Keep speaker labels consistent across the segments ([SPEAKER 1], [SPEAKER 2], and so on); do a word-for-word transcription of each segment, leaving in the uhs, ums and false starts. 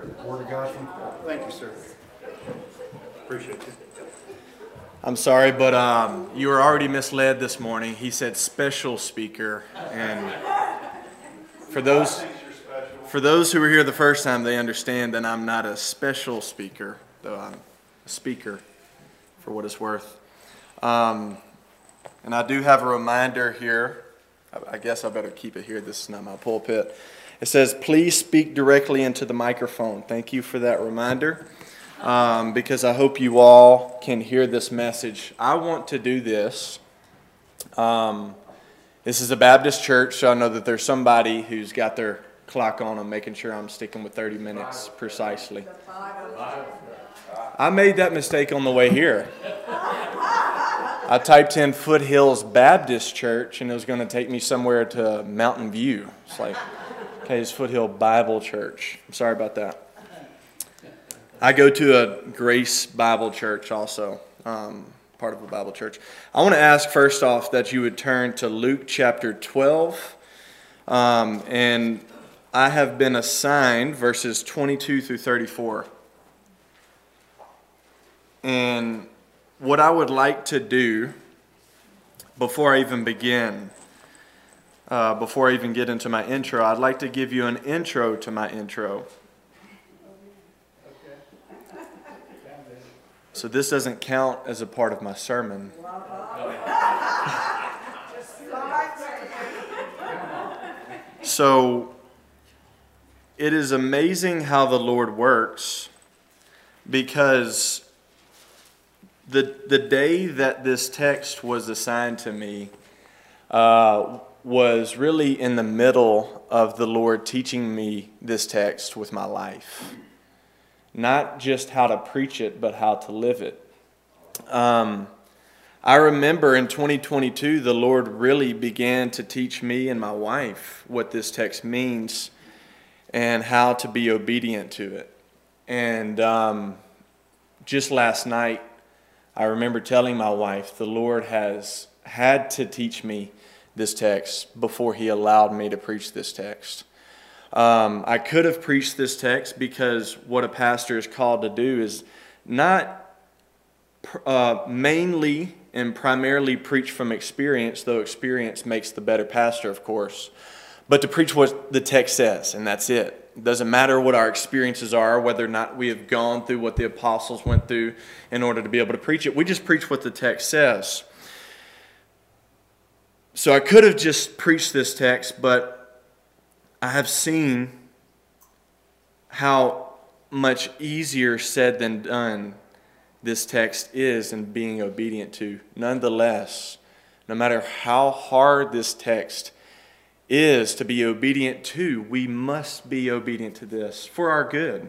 [SPEAKER 1] Word of God from Paul.
[SPEAKER 2] Thank you, sir. Appreciate you.
[SPEAKER 3] I'm sorry, but um, you were already misled this morning. He said special speaker, and for those for those who were here the first time, they understand that I'm not a special speaker, though I'm a speaker, for what it's worth. Um, and I do have a reminder here. I guess I better keep it here. This is not my pulpit. It says, please speak directly into the microphone. Thank you for that reminder. Um, because I hope you all can hear this message. I want to do this. Um, this is a Baptist church, so I know that there's somebody who's got their clock on and making sure I'm sticking with thirty minutes precisely. I made that mistake on the way here. I typed in Foothills Baptist Church, and it was going to take me somewhere to Mountain View. It's like, okay, it's Foothill Bible Church. I'm sorry about that. I go to a Grace Bible Church also, um, part of a Bible church. I want to ask first off that you would turn to Luke chapter twelve. Um, and I have been assigned verses twenty-two through thirty-four. And what I would like to do before I even begin, uh, before I even get into my intro, I'd like to give you an intro to my intro. So this doesn't count as a part of my sermon. So it is amazing how the Lord works, because the the day that this text was assigned to me uh, was really in the middle of the Lord teaching me this text with my life. Not just how to preach it, but how to live it. Um, I remember in twenty twenty-two, the Lord really began to teach me and my wife what this text means and how to be obedient to it. And um, just last night, I remember telling my wife, the Lord has had to teach me this text before He allowed me to preach this text. Um, I could have preached this text, because what a pastor is called to do is not uh, mainly and primarily preach from experience, though experience makes the better pastor, of course, but to preach what the text says, and that's it. It doesn't matter what our experiences are, whether or not we have gone through what the apostles went through in order to be able to preach it. We just preach what the text says. So I could have just preached this text, but I have seen how much easier said than done this text is in being obedient to. Nonetheless, no matter how hard this text is to be obedient to, we must be obedient to this for our good.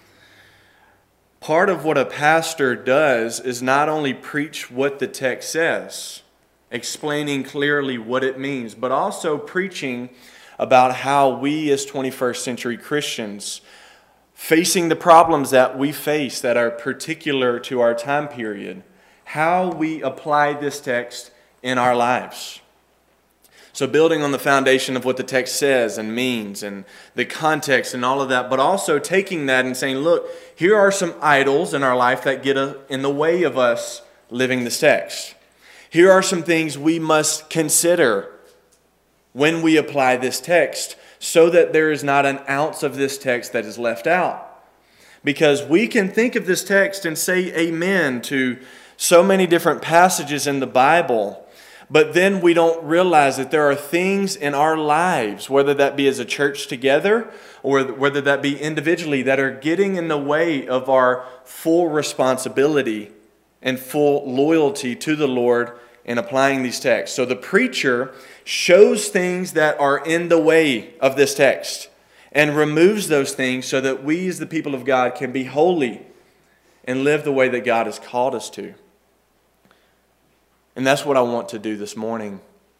[SPEAKER 3] Part of what a pastor does is not only preach what the text says, explaining clearly what it means, but also preaching about how we as twenty-first century Christians, facing the problems that we face that are particular to our time period, how we apply this text in our lives. So building on the foundation of what the text says and means and the context and all of that, but also taking that and saying, look, here are some idols in our life that get in the way of us living this text. Here are some things we must consider when we apply this text, so that there is not an ounce of this text that is left out. Because we can think of this text and say amen to so many different passages in the Bible, but then we don't realize that there are things in our lives, whether that be as a church together or whether that be individually, that are getting in the way of our full responsibility and full loyalty to the Lord in applying these texts. So the preacher shows things that are in the way of this text and removes those things so that we as the people of God can be holy and live the way that God has called us to. And that's what I want to do this morning.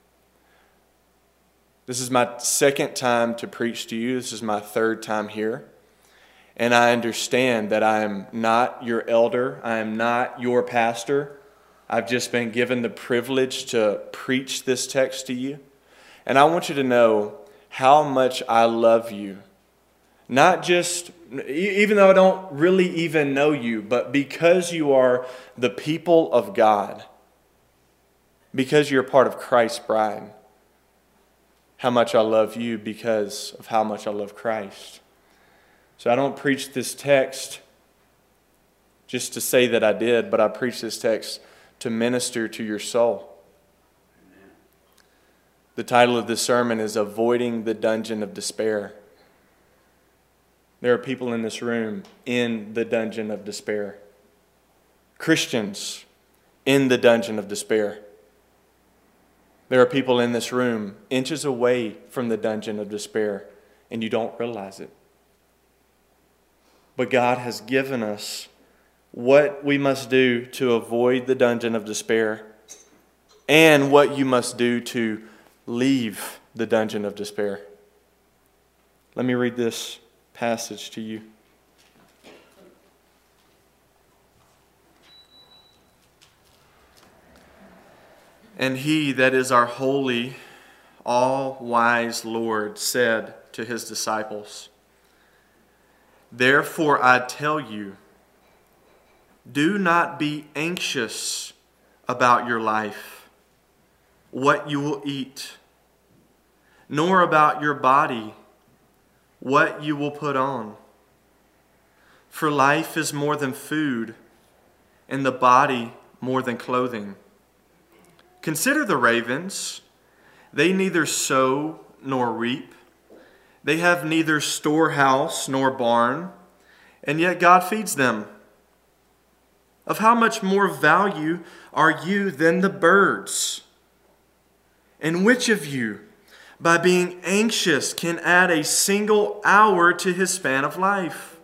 [SPEAKER 3] This is my second time to preach to you. This is my third time here. And I understand that I am not your elder. I am not your pastor. I've just been given the privilege to preach this text to you. And I want you to know how much I love you. Not just e- even though I don't really even know you, but because you are the people of God, because you're a part of Christ's bride, how much I love you because of how much I love Christ. So I don't preach this text just to say that I did, but I preach this text to minister to your soul. Amen. The title of this sermon is Avoiding the Dungeon of Despair. There are people in this room in the dungeon of despair. Christians in the dungeon of despair. There are people in this room inches away from the dungeon of despair, and you don't realize it. But God has given us what we must do to avoid the dungeon of despair and what you must do to leave the dungeon of despair. Let me read this passage to you. And he that is our holy, all-wise Lord said to his disciples, Therefore I tell you, do not be anxious about your life, what you will eat, nor about your body, what you will put on. For life is more than food, and the body more than clothing. Consider the ravens. They neither sow nor reap. They have neither storehouse nor barn, and yet God feeds them. Of how much more value are you than the birds? And which of you, by being anxious, can add a single hour to his span of life?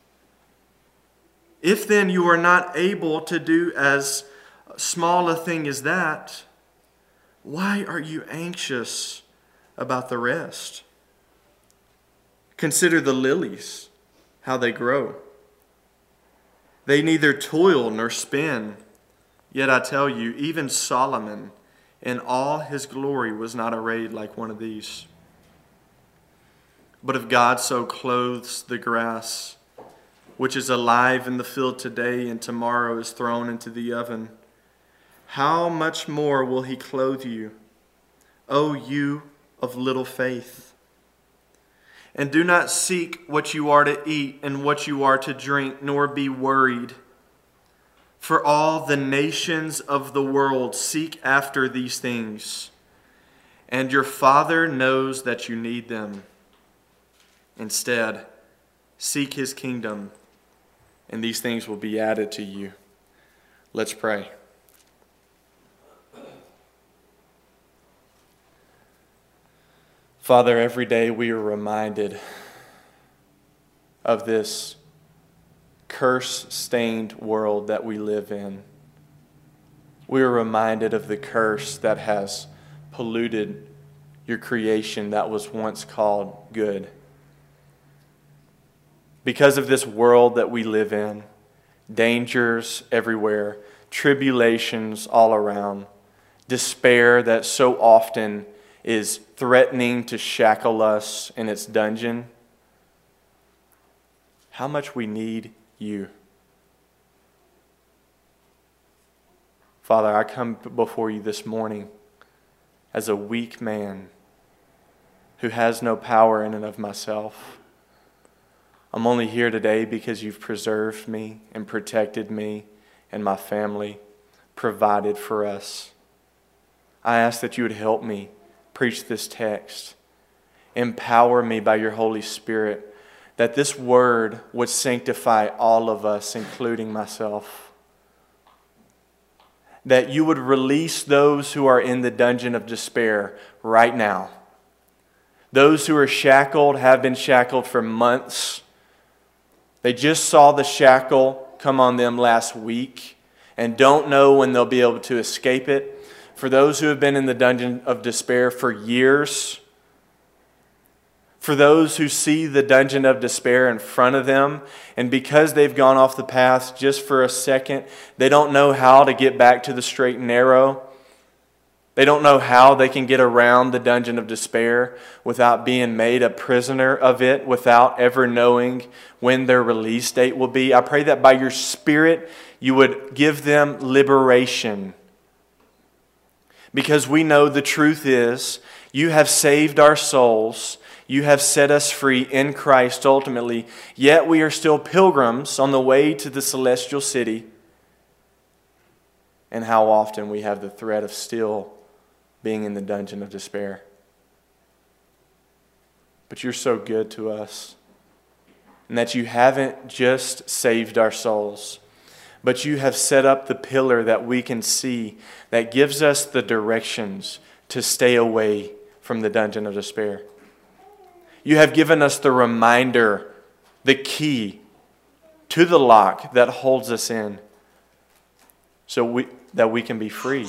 [SPEAKER 3] If then you are not able to do as small a thing as that, why are you anxious about the rest? Consider the lilies, how they grow. They neither toil nor spin. Yet I tell you, even Solomon in all his glory was not arrayed like one of these. But if God so clothes the grass, which is alive in the field today and tomorrow is thrown into the oven, how much more will he clothe you, O you of little faith? And do not seek what you are to eat and what you are to drink, nor be worried. For all the nations of the world seek after these things, and your Father knows that you need them. Instead, seek his kingdom, and these things will be added to you. Let's pray. Father, every day we are reminded of this curse-stained world that we live in. We are reminded of the curse that has polluted your creation that was once called good. Because of this world that we live in, dangers everywhere, tribulations all around, despair that so often is threatening to shackle us in its dungeon, how much we need you. Father, I come before you this morning as a weak man who has no power in and of myself. I'm only here today because you've preserved me and protected me and my family, provided for us. I ask that you would help me preach this text. Empower me by your Holy Spirit, that this word would sanctify all of us, including myself. That you would release those who are in the dungeon of despair right now. Those who are shackled have been shackled for months. They just saw the shackle come on them last week and don't know when they'll be able to escape it. For those who have been in the dungeon of despair for years, for those who see the dungeon of despair in front of them, and because they've gone off the path just for a second, they don't know how to get back to the straight and narrow. They don't know how they can get around the dungeon of despair without being made a prisoner of it, without ever knowing when their release date will be. I pray that by your Spirit you would give them liberation. Because we know the truth is, you have saved our souls. You have set us free in Christ ultimately. Yet we are still pilgrims on the way to the celestial city. And how often we have the threat of still being in the dungeon of despair. But you're so good to us. And that you haven't just saved our souls, but you have set up the pillar that we can see that gives us the directions to stay away from the dungeon of despair. You have given us the reminder, the key to the lock that holds us in, so we, that we can be free.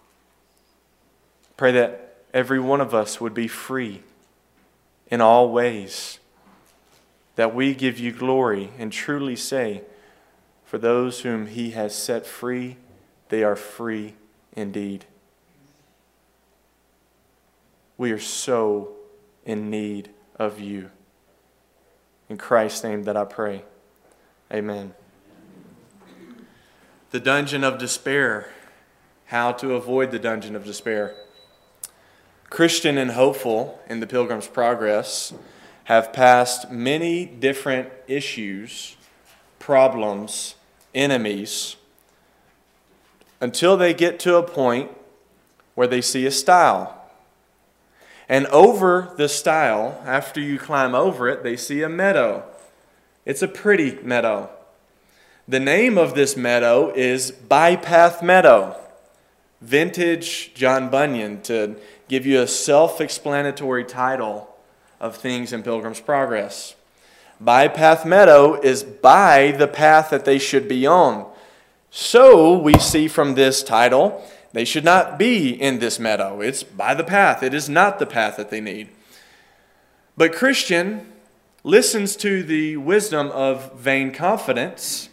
[SPEAKER 3] Pray that every one of us would be free in all ways, that we give you glory and truly say, for those whom he has set free, they are free indeed. We are so in need of you. In Christ's name that I pray. Amen. The dungeon of despair. How to avoid the dungeon of despair. Christian and hopeful in the Pilgrim's Progress have passed many different issues, problems, enemies, until they get to a point where they see a stile. And over the stile, after you climb over it, they see a meadow. It's a pretty meadow. The name of this meadow is Bypath Meadow. Vintage John Bunyan, to give you a self-explanatory title of things in Pilgrim's Progress. Bypath Meadow is by the path that they should be on. So we see from this title, they should not be in this meadow. It's by the path. It is not the path that they need. But Christian listens to the wisdom of vain confidence,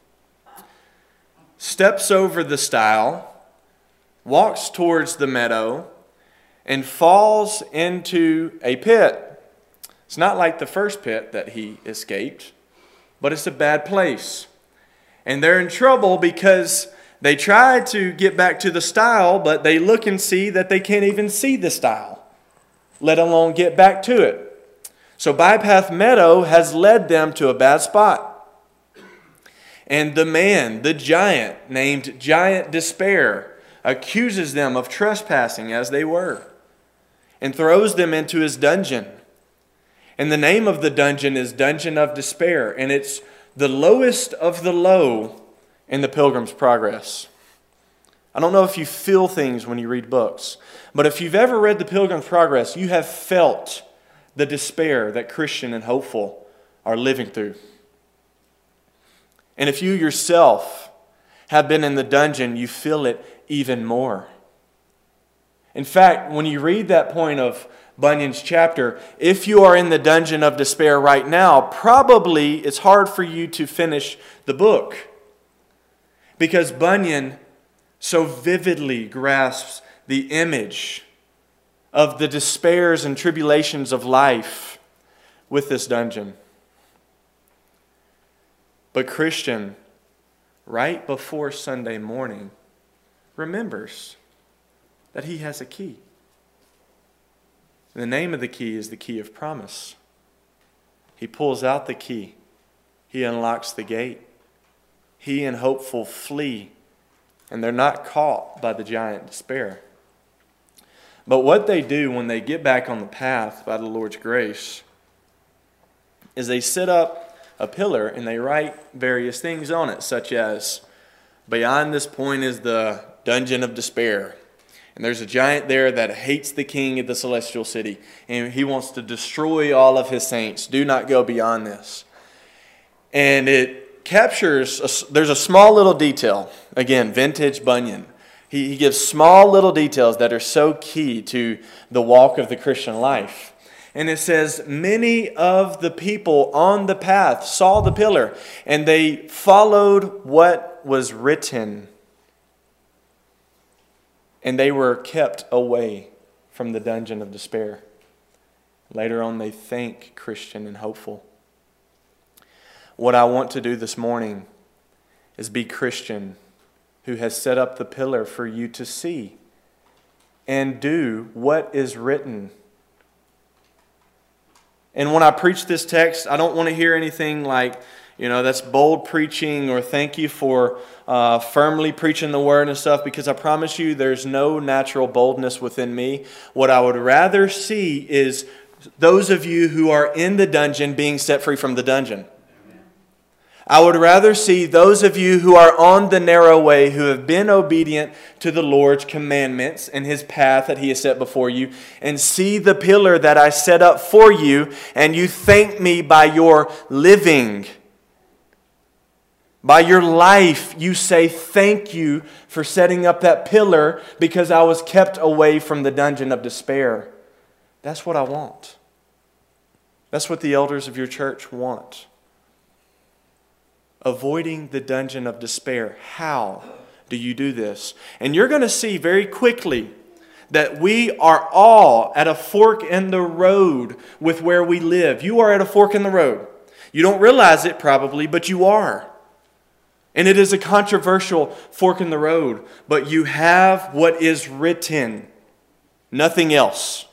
[SPEAKER 3] steps over the stile, walks towards the meadow, and falls into a pit. It's not like the first pit that he escaped, but it's a bad place. And they're in trouble because they try to get back to the stile, but they look and see that they can't even see the stile, let alone get back to it. So Bypath Meadow has led them to a bad spot. And the man, the giant, named Giant Despair, accuses them of trespassing as they were, and throws them into his dungeon. And the name of the dungeon is Dungeon of Despair, and it's the lowest of the low in the Pilgrim's Progress. I don't know if you feel things when you read books, but if you've ever read the Pilgrim's Progress, you have felt the despair that Christian and hopeful are living through. And if you yourself have been in the dungeon, you feel it even more. In fact, when you read that point of Bunyan's chapter, if you are in the dungeon of despair right now, probably it's hard for you to finish the book, because Bunyan so vividly grasps the image of the despairs and tribulations of life with this dungeon. But Christian, right before Sunday morning, remembers that he has a key. And the name of the key is the key of promise. He pulls out the key. He unlocks the gate. He and hopeful flee, and they're not caught by the giant despair. But what they do when they get back on the path by the Lord's grace is they set up a pillar and they write various things on it, such as, beyond this point is the dungeon of despair. And there's a giant there that hates the king of the celestial city, and he wants to destroy all of his saints. Do not go beyond this. And it captures, a, there's a small little detail. Again, vintage Bunyan. He, he gives small little details that are so key to the walk of the Christian life. And it says, many of the people on the path saw the pillar, and they followed what was written. And they were kept away from the dungeon of despair. Later on, they thank Christian and hopeful. What I want to do this morning is be Christian, who has set up the pillar for you to see and do what is written. And when I preach this text, I don't want to hear anything like, you know, that's bold preaching or thank you for uh, firmly preaching the word and stuff, because I promise you there's no natural boldness within me. What I would rather see is those of you who are in the dungeon being set free from the dungeon. I would rather see those of you who are on the narrow way, who have been obedient to the Lord's commandments and His path that He has set before you, and see the pillar that I set up for you, and you thank me by your living. By your life, you say thank you for setting up that pillar because I was kept away from the dungeon of despair. That's what I want. That's what the elders of your church want. Avoiding the dungeon of despair. How do you do this? And you're going to see very quickly that we are all at a fork in the road with where we live. You are at a fork in the road. You don't realize it probably, but you are. And it is a controversial fork in the road, but you have what is written, nothing else.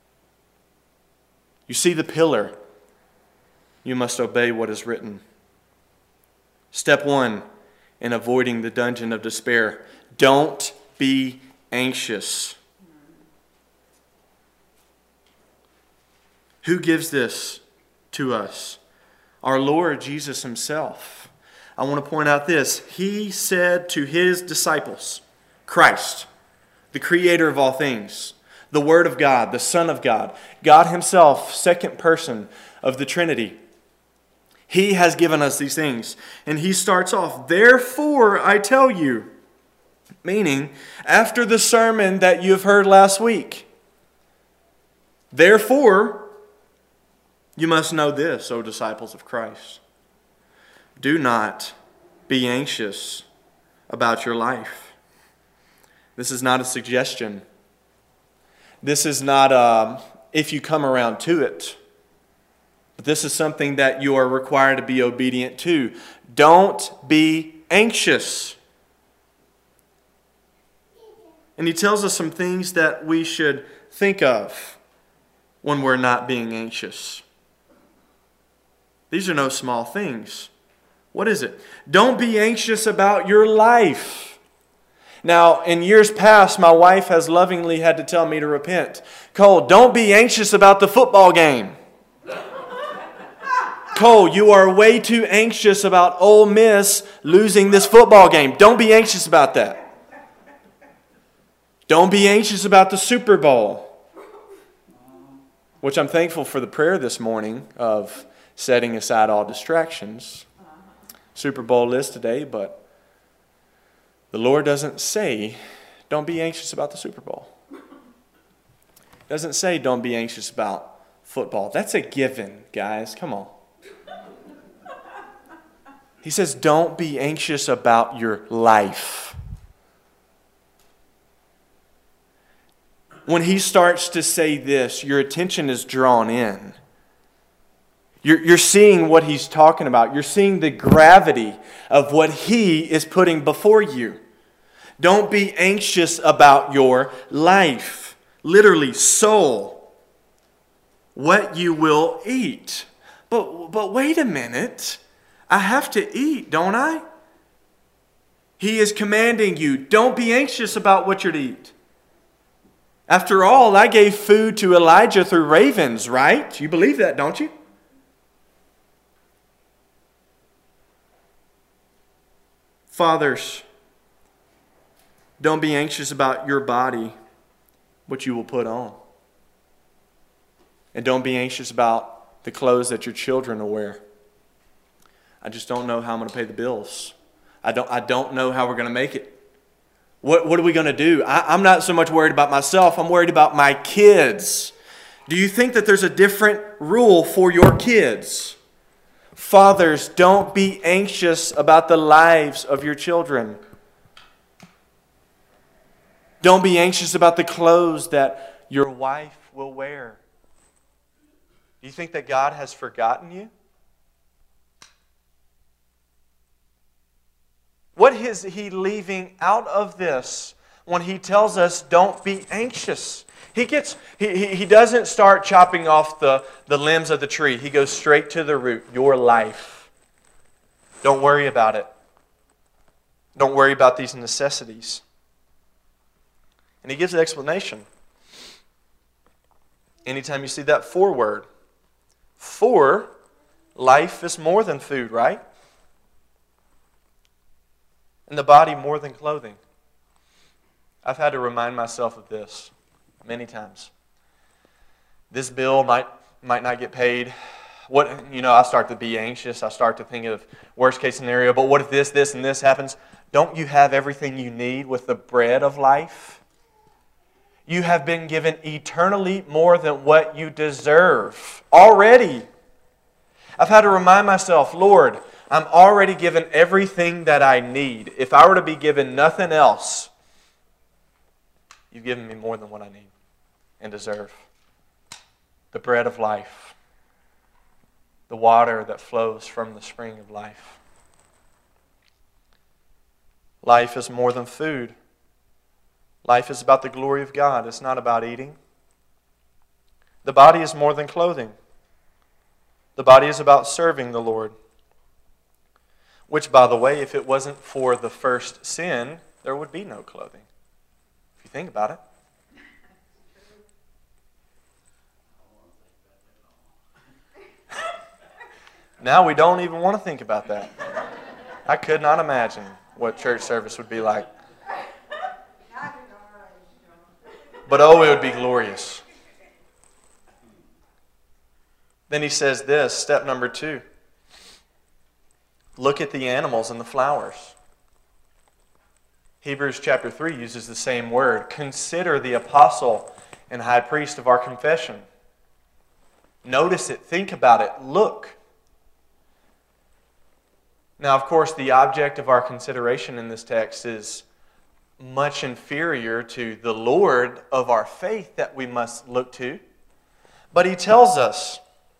[SPEAKER 3] You see the pillar. You must obey what is written. Step one in avoiding the dungeon of despair. Don't be anxious. Who gives this to us? Our Lord Jesus Himself. I want to point out this. He said to His disciples, Christ, the Creator of all things, the Word of God, the Son of God, God Himself, second person of the Trinity. He has given us these things. And He starts off, therefore I tell you, meaning after the sermon that you have heard last week, therefore you must know this, O disciples of Christ. Do not be anxious about your life. This is not a suggestion. This is not a, if you come around to it. But this is something that you are required to be obedient to. Don't be anxious. And He tells us some things that we should think of when we're not being anxious. These are no small things. What is it? Don't be anxious about your life. Now, in years past, my wife has lovingly had to tell me to repent. Cole, don't be anxious about the football game. Cole, you are way too anxious about Ole Miss losing this football game. Don't be anxious about that. Don't be anxious about the Super Bowl. Which I'm thankful for the prayer this morning of setting aside all distractions. Super Bowl is today, but the Lord doesn't say, don't be anxious about the Super Bowl. Doesn't say, don't be anxious about football. That's a given, guys. Come on. He says, don't be anxious about your life. When He starts to say this, your attention is drawn in. You're, you're seeing what He's talking about. You're seeing the gravity of what He is putting before you. Don't be anxious about your life. Literally, soul. What you will eat. But, but wait a minute. I have to eat, don't I? He is commanding you, don't be anxious about what you're to eat. After all, I gave food to Elijah through ravens, right? You believe that, don't you? Fathers, don't be anxious about your body, what you will put on. And don't be anxious about the clothes that your children will wear. I just don't know how I'm going to pay the bills. I don't, I don't know how we're going to make it. What, what are we going to do? I, I'm not so much worried about myself. I'm worried about my kids. Do you think that there's a different rule for your kids? Fathers, don't be anxious about the lives of your children. Don't be anxious about the clothes that your wife will wear. Do you think that God has forgotten you? What is He leaving out of this when He tells us don't be anxious? He gets he, he, he doesn't start chopping off the, the limbs of the tree. He goes straight to the root, your life. Don't worry about it. Don't worry about these necessities. And He gives an explanation. Anytime you see that for word, for life is more than food, right? And the body more than clothing. I've had to remind myself of this many times. This bill might might not get paid. What you know, I start to be anxious. I start to think of worst case scenario. But what if this, this, and this happens? Don't you have everything you need with the bread of life? You have been given eternally more than what you deserve already. I've had to remind myself, Lord, I'm already given everything that I need. If I were to be given nothing else, You've given me more than what I need and deserve. The bread of life. The water that flows from the spring of life. Life is more than food. Life is about the glory of God. It's not about eating. The body is more than clothing. The body is about serving the Lord. Which, by the way, if it wasn't for the first sin, there would be no clothing. If you think about it. Now we don't even want to think about that. I could not imagine what church service would be like. But oh, it would be glorious. Then he says this, step number two. Look at the animals and the flowers. Hebrews chapter three uses the same word. Consider the apostle and high priest of our confession. Notice it, think about it, look. Now, of course, the object of our consideration in this text is much inferior to the Lord of our faith that we must look to. But he tells us,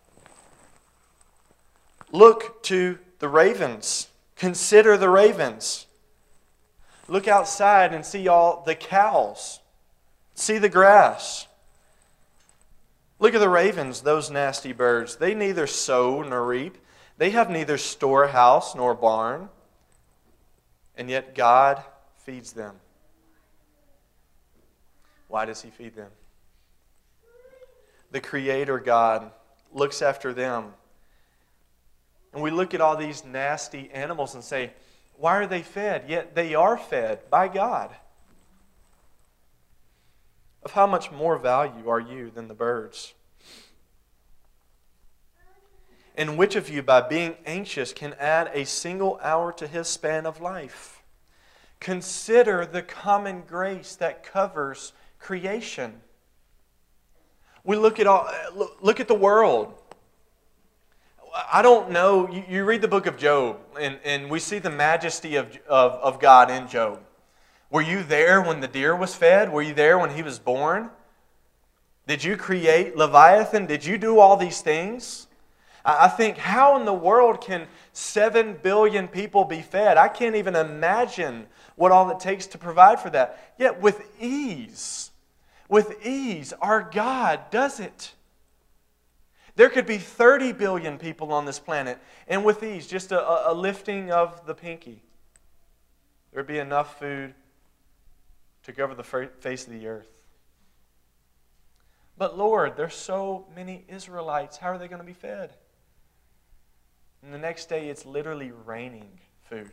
[SPEAKER 3] look to the ravens. Consider the ravens. Look outside and see all the cows. See the grass. Look at the ravens, those nasty birds. They neither sow nor reap. They have neither storehouse nor barn. And yet God feeds them. Why does he feed them? The Creator God looks after them. And we look at all these nasty animals and say, why are they fed? Yet they are fed by God. Of how much more value are you than the birds? And which of you, by being anxious, can add a single hour to his span of life? Consider the common grace that covers creation. We look at all, look at the world. I don't know, you, you read the book of Job, and, and we see the majesty of, of, of God in Job. Were you there when the deer was fed? Were you there when he was born? Did you create Leviathan? Did you do all these things? I think, how in the world can seven billion people be fed? I can't even imagine what all it takes to provide for that. Yet with ease, with ease, our God does it. There could be thirty billion people on this planet, and with ease, just a, a lifting of the pinky, there would be enough food to cover the face of the earth. But Lord, there's so many Israelites. How are they going to be fed? And the next day, it's literally raining food.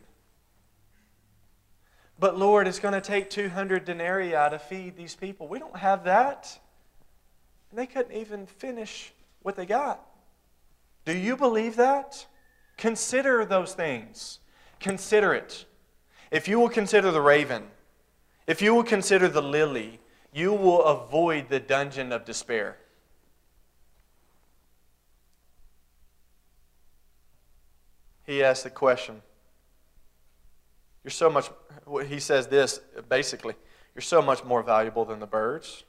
[SPEAKER 3] But Lord, it's going to take two hundred denarii to feed these people. We don't have that. And they couldn't even finish what they got. Do you believe that? Consider those things. Consider it. If you will consider the raven, if you will consider the lily, you will avoid the dungeon of despair. He asks the question. You're so much, he says this, basically, You're so much more valuable than the birds.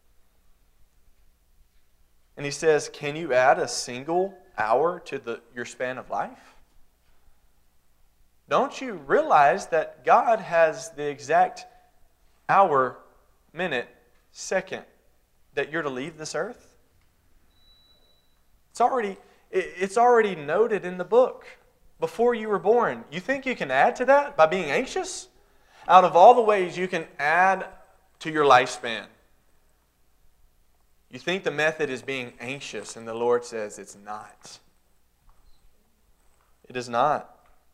[SPEAKER 3] And he says, can you add a single hour to the, your span of life? Don't you realize that God has the exact hour, minute, second that you're to leave this earth? It's already, it's already noted in the book before you were born. You think you can add to that by being anxious? Out of all the ways you can add to your lifespan, you think the method is being anxious, and the Lord says it's not. It is not.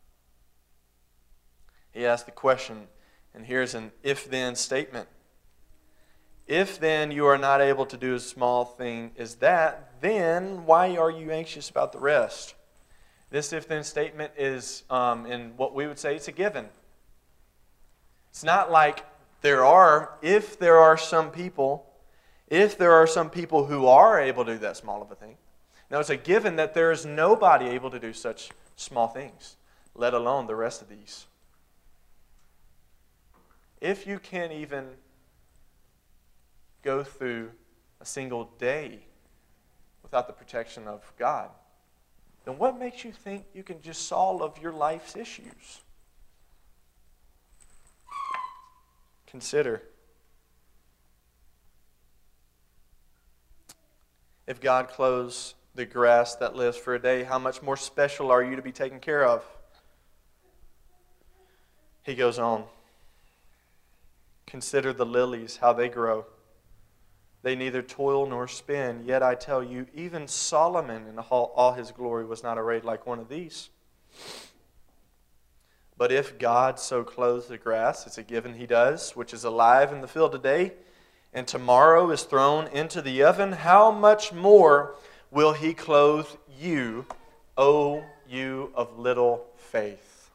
[SPEAKER 3] He asked the question, and here's an if-then statement. If then you are not able to do a small thing as that, then why are you anxious about the rest? This if-then statement is, um, in what we would say, it's a given. It's not like there are, if there are some people, if there are some people who are able to do that small of a thing. Now it's a given that there is nobody able to do such small things, let alone the rest of these. If you can't even go through a single day without the protection of God, then what makes you think you can just solve your life's issues? Consider. If God clothes the grass that lives for a day, how much more special are you to be taken care of? He goes on. Consider the lilies, how they grow. They neither toil nor spin. Yet I tell you, even Solomon in all his glory was not arrayed like one of these. But if God so clothes the grass, it's a given He does, which is alive in the field today, and tomorrow is thrown into the oven, how much more will He clothe you, O you of little faith?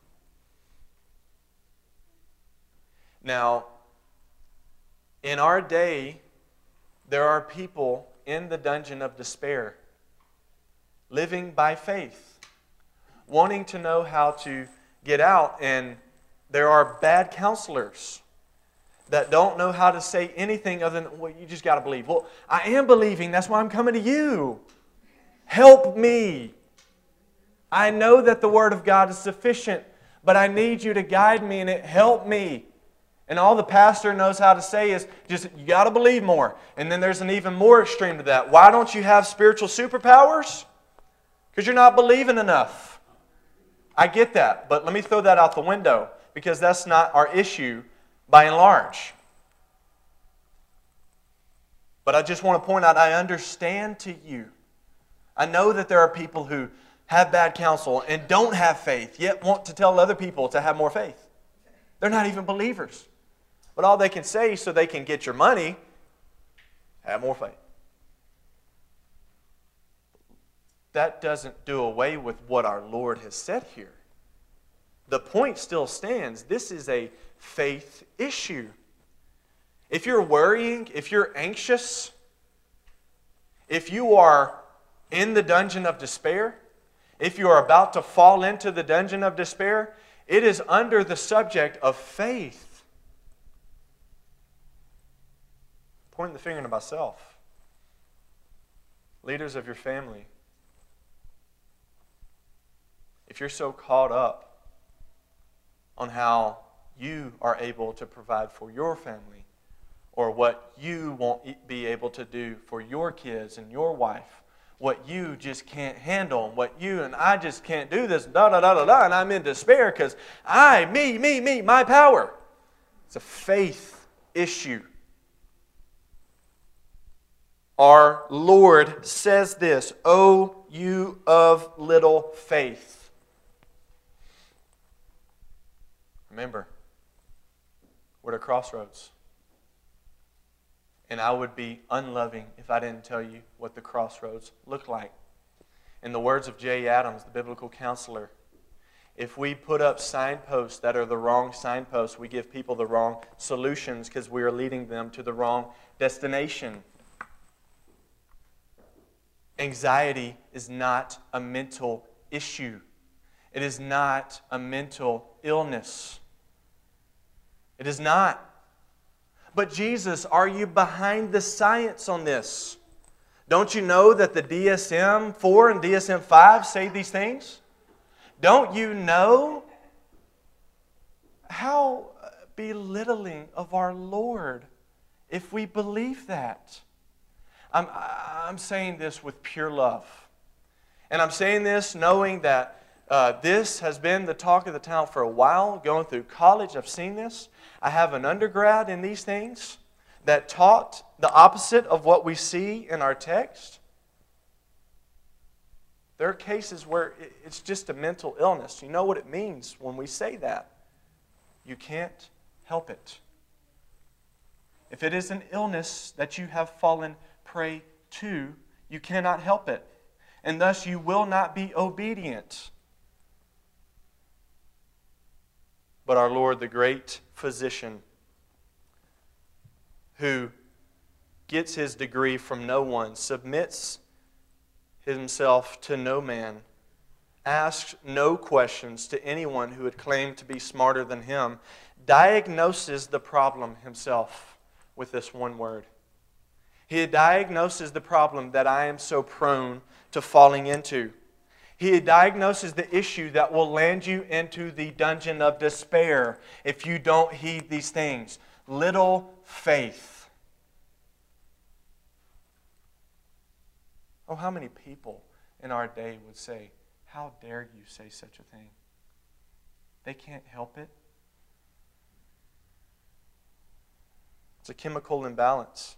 [SPEAKER 3] Now, in our day, there are people in the dungeon of despair, living by faith, wanting to know how to get out, and there are bad counselors that don't know how to say anything other than, well, you just got to believe. Well, I am believing, that's why I'm coming to you. Help me. I know that the Word of God is sufficient, but I need you to guide me and it help me. And all the pastor knows how to say is just, you got to believe more. And then there's an even more extreme to that. Why don't you have spiritual superpowers? Because you're not believing enough. I get that, but let me throw that out the window, because that's not our issue by and large. But I just want to point out, I understand to you. I know that there are people who have bad counsel and don't have faith, yet want to tell other people to have more faith. They're not even believers. But all they can say so they can get your money, have more faith. That doesn't do away with what our Lord has said here. The point still stands. This is a faith issue. If you're worrying, if you're anxious, if you are in the dungeon of despair, if you are about to fall into the dungeon of despair, it is under the subject of faith. Pointing the finger to myself. Leaders of your family, if you're so caught up on how you are able to provide for your family, or what you won't be able to do for your kids and your wife, what you just can't handle, what you and I just can't do this, da da da da da, and I'm in despair because I, me, me, me, my power. It's a faith issue. Our Lord says this, O you of little faith. Remember, we're at a crossroads. And I would be unloving if I didn't tell you what the crossroads look like. In the words of Jay Adams, the biblical counselor, if we put up signposts that are the wrong signposts, we give people the wrong solutions because we are leading them to the wrong destination. Anxiety is not a mental issue. It is not a mental illness. It is not. But Jesus, are you behind the science on this? Don't you know that the D S M four and D S M five say these things? Don't you know how belittling of our Lord if we believe that? I'm, I'm saying this with pure love. And I'm saying this knowing that uh, this has been the talk of the town for a while. Going through college, I've seen this. I have an undergrad in these things that taught the opposite of what we see in our text. There are cases where it's just a mental illness. You know what it means when we say that. You can't help it. If it is an illness that you have fallen prey to, you cannot help it. And thus you will not be obedient. But our Lord, the great physician, who gets his degree from no one, submits himself to no man, asks no questions to anyone who would claim to be smarter than him, diagnoses the problem himself with this one word. He diagnoses the problem that I am so prone to falling into. He diagnoses the issue that will land you into the dungeon of despair if you don't heed these things. Little faith. Oh, how many people in our day would say, "How dare you say such a thing?" They can't help it. It's a chemical imbalance.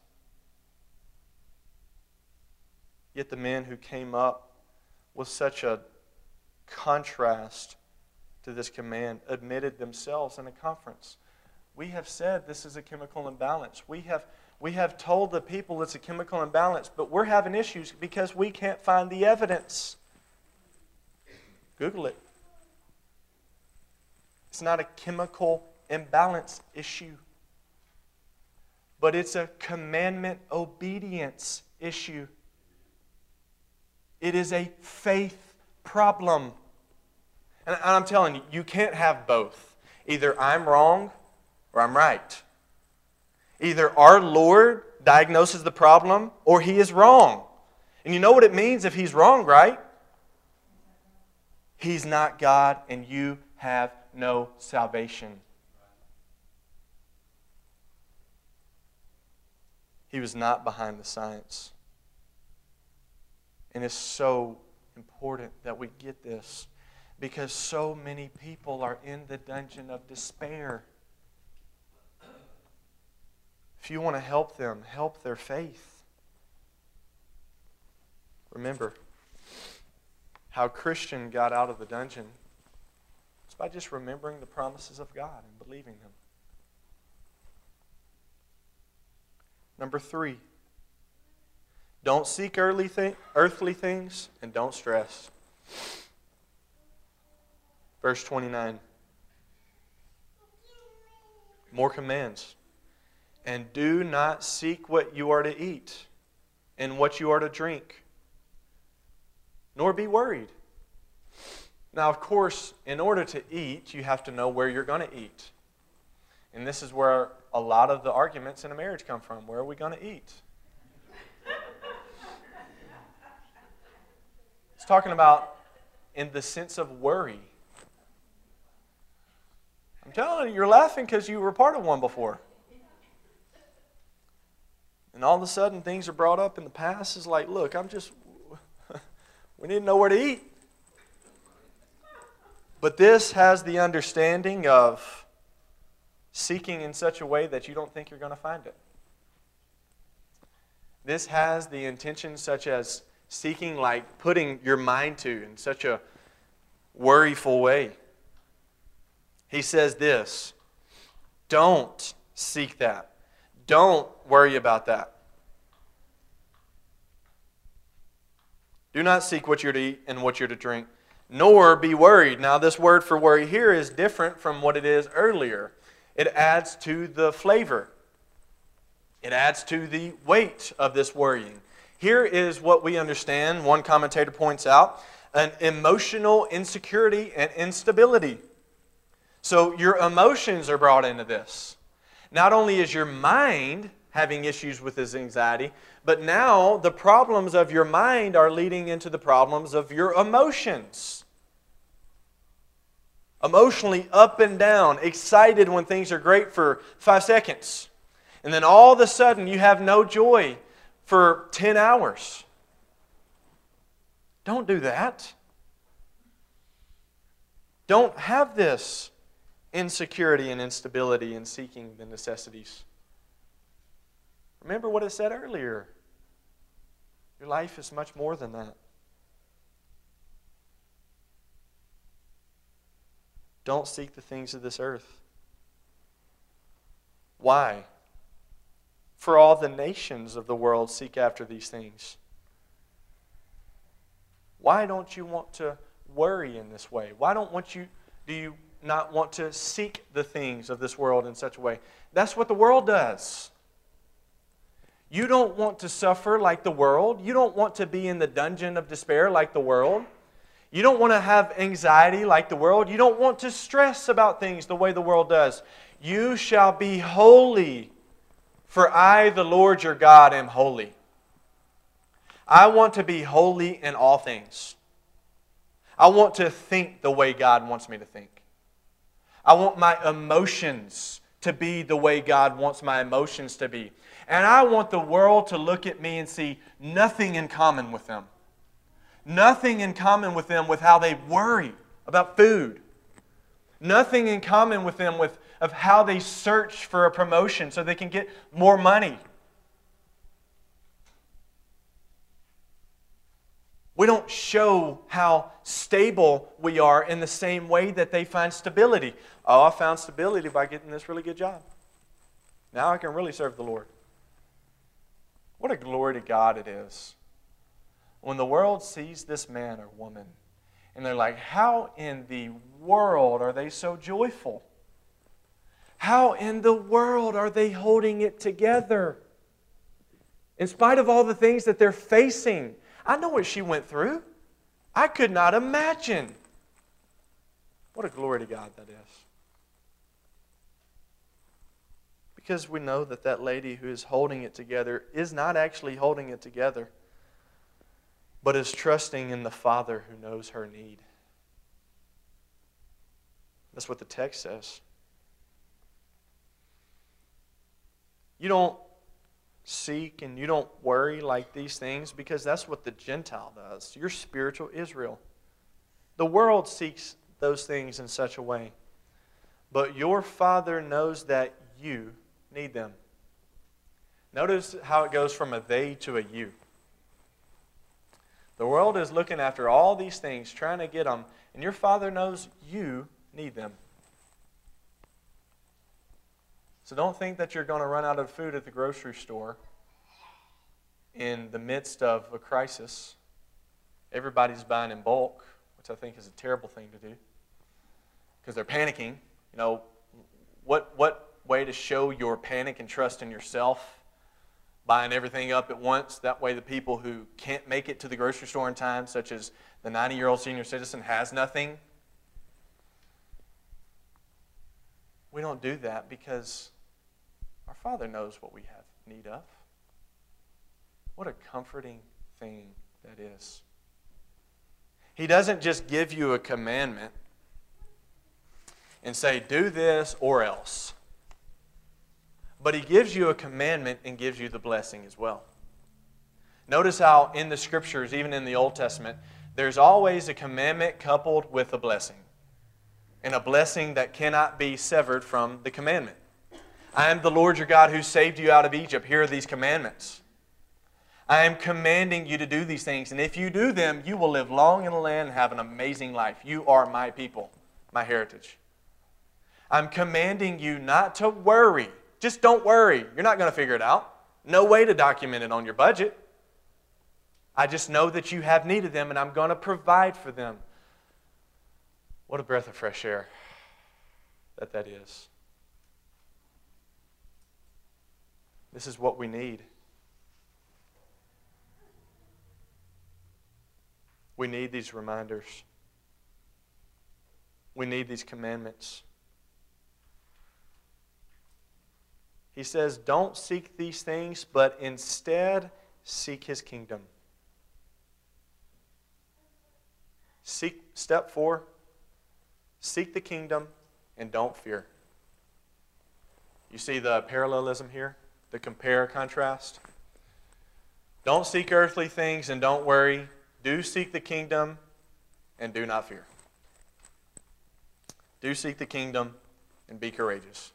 [SPEAKER 3] Yet the men who came up with such a contrast to this command admitted themselves in a conference. We have said this is a chemical imbalance. We have, we have told the people it's a chemical imbalance, but we're having issues because we can't find the evidence. Google it. It's not a chemical imbalance issue, but it's a commandment obedience issue. It is a faith problem. And I'm telling you, you can't have both. Either I'm wrong or I'm right. Either our Lord diagnoses the problem or He is wrong. And you know what it means if He's wrong, right? He's not God and you have no salvation. He was not behind the science. And it's so important that we get this because so many people are in the dungeon of despair. If you want to help them, help their faith. Remember how Christian got out of the dungeon. It's by just remembering the promises of God and believing them. Number three. Don't seek earthly, th- earthly things and don't stress. Verse twenty-nine. More commands. And do not seek what you are to eat and what you are to drink, nor be worried. Now, of course, in order to eat, you have to know where you're going to eat. And this is where a lot of the arguments in a marriage come from. Where are we going to eat? It's talking about in the sense of worry. I'm telling you, you're laughing because you were part of one before. And all of a sudden, things are brought up in the past. It's like, look, I'm just, we need to know where to eat. But this has the understanding of seeking in such a way that you don't think you're going to find it. This has the intention such as seeking, like putting your mind to in such a worryful way. He says this, don't seek that. Don't worry about that. Do not seek what you're to eat and what you're to drink, nor be worried. Now, this word for worry here is different from what it is earlier. It adds to the flavor. It adds to the weight of this worrying. Here is what we understand, one commentator points out, an emotional insecurity and instability. So your emotions are brought into this. Not only is your mind having issues with this anxiety, but now the problems of your mind are leading into the problems of your emotions. Emotionally up and down, excited when things are great for five seconds. And then all of a sudden you have no joy for ten hours. Don't do that. Don't have this insecurity and instability in seeking the necessities. Remember what it said earlier. Your life is much more than that. Don't seek the things of this earth. Why? For all the nations of the world seek after these things. Why don't you want to worry in this way? Why don't want you do you not want to seek the things of this world in such a way? That's what the world does. You don't want to suffer like the world. You don't want to be in the dungeon of despair like the world. You don't want to have anxiety like the world. You don't want to stress about things the way the world does. You shall be holy, for I, the Lord your God, am holy. I want to be holy in all things. I want to think the way God wants me to think. I want my emotions to be the way God wants my emotions to be. And I want the world to look at me and see nothing in common with them. Nothing in common with them with how they worry about food. Nothing in common with them with of how they search for a promotion so they can get more money. We don't show how stable we are in the same way that they find stability. Oh, I found stability by getting this really good job. Now I can really serve the Lord. What a glory to God it is when the world sees this man or woman and they're like, how in the world are they so joyful? How in the world are they holding it together? In spite of all the things that they're facing. I know what she went through. I could not imagine. What a glory to God that is. Because we know that that lady who is holding it together is not actually holding it together, but is trusting in the Father who knows her need. That's what the text says. You don't seek and you don't worry like these things because that's what the Gentile does. You're spiritual Israel. The world seeks those things in such a way. But your Father knows that you need them. Notice how it goes from a they to a you. The world is looking after all these things, trying to get them, and your Father knows you need them. So don't think that you're going to run out of food at the grocery store in the midst of a crisis. Everybody's buying in bulk, which I think is a terrible thing to do because they're panicking. You know, what what way to show your panic and trust in yourself? Buying everything up at once. That way the people who can't make it to the grocery store in time, such as the ninety-year-old senior citizen, has nothing. We don't do that because our Father knows what we have need of. What a comforting thing that is. He doesn't just give you a commandment and say, do this or else. But He gives you a commandment and gives you the blessing as well. Notice how in the Scriptures, even in the Old Testament, there's always a commandment coupled with a blessing. And a blessing that cannot be severed from the commandment. I am the Lord your God who saved you out of Egypt. Here are these commandments. I am commanding you to do these things. And if you do them, you will live long in the land and have an amazing life. You are my people, my heritage. I'm commanding you not to worry. Just don't worry. You're not going to figure it out. No way to document it on your budget. I just know that you have need of them and I'm going to provide for them. What a breath of fresh air that that is. This is what we need. We need these reminders. We need these commandments. He says, don't seek these things, but instead seek His kingdom. Seek, step four, seek the kingdom and don't fear. You see the parallelism here? The compare, contrast? Don't seek earthly things and don't worry. Do seek the kingdom and do not fear. Do seek the kingdom and be courageous.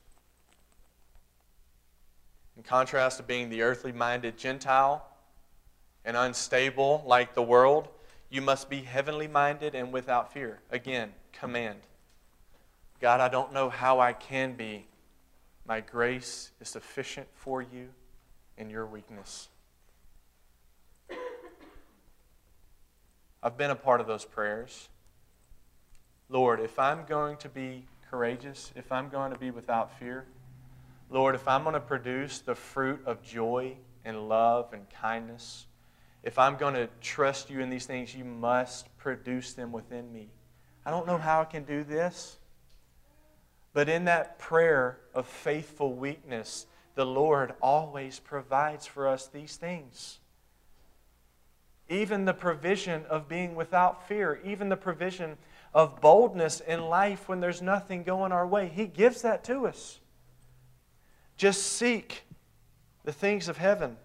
[SPEAKER 3] In contrast to being the earthly-minded Gentile and unstable like the world, you must be heavenly-minded and without fear. Again, command. God, I don't know how I can be. My grace is sufficient for you in your weakness. I've been a part of those prayers. Lord, if I'm going to be courageous, if I'm going to be without fear, Lord, if I'm going to produce the fruit of joy and love and kindness, if I'm going to trust you in these things, you must produce them within me. I don't know how I can do this, but in that prayer of faithful weakness, the Lord always provides for us these things. Even the provision of being without fear, even the provision of boldness in life when there's nothing going our way, He gives that to us. Just seek the things of heaven.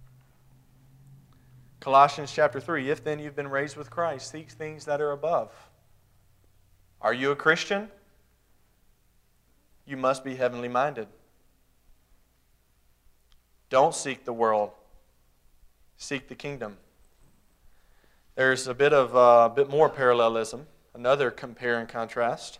[SPEAKER 3] Colossians chapter three, if then you've been raised with Christ, seek things that are above. Are you a Christian? You must be heavenly minded. Don't seek the world. Seek the kingdom. There's a bit of a uh, bit more parallelism, another compare and contrast.